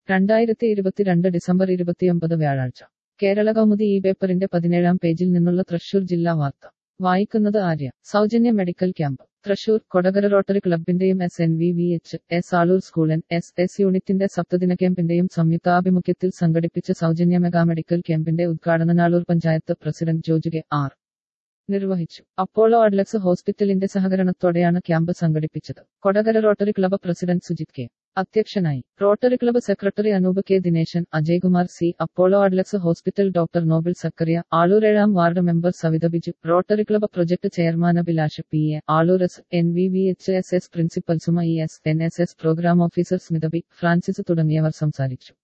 2022 December 29 വ്യാഴാഴ്ച കേരള കൗമുദി ഈ പേപ്പറിന്റെ 17-ാം പേജിൽ നിന്നുള്ള തൃശൂർ ജില്ലാ വാർത്ത വായിക്കുന്നത് ആര്യ. സൗജന്യ medical camp Thrissur. Kodakara Rotary ക്ലബിന്റെയും SNVVH ആളൂർ സ്കൂൾ NSS യൂണിറ്റിന്റെ സപ്തദിന ക്യാമ്പിന്റെയും സംയുക്താഭിമുഖ്യത്തിൽ സംഘടിപ്പിച്ച സൗജന്യ മെഗാ മെഡിക്കൽ ക്യാമ്പിന്റെ ഉദ്ഘാടനം Aloor panchayat president Joju K. R. നിർവഹിച്ചു. അപ്പോളോ അഡ്ലക്സ് ഹോസ്പിറ്റലിന്റെ സഹകരണത്തോടെയാണ് ക്യാമ്പ് സംഘടിപ്പിച്ചത്. Kodakara Rotary club president Sujith K. അധ്യക്ഷനായി. Rotary club secretary Anoop K. Dineshan, Ajaykumar C, Apollo Adlux hospital doctor Noble Zachariah, Aloor 7-ാം ward member Savitha Biju, Rotary club project chairman Abhilash PA, Aloor SNVVHSS principal Suma ES, NSS program officer Smitha B. Francis തുടങ്ങിയവർ സംസാരിച്ചു.